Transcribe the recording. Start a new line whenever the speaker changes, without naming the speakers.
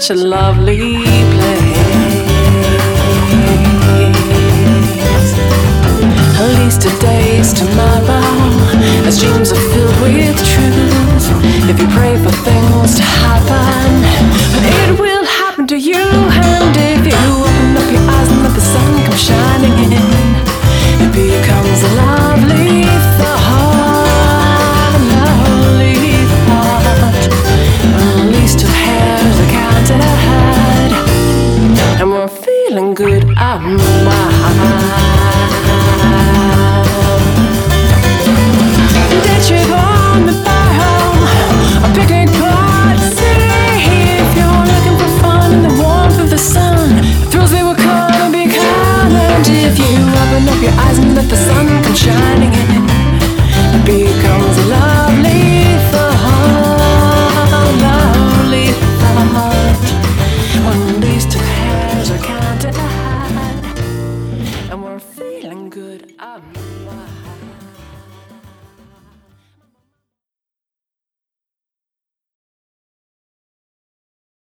such a lovely place. At least today's tomorrow, as dreams are filled with truth. If you pray for things to happen, it will happen to you. And if you open up your eyes and let the sun come shining in, it becomes a lovely thought, lovely thought. At least two hairs are counted ahead, and we're feeling good.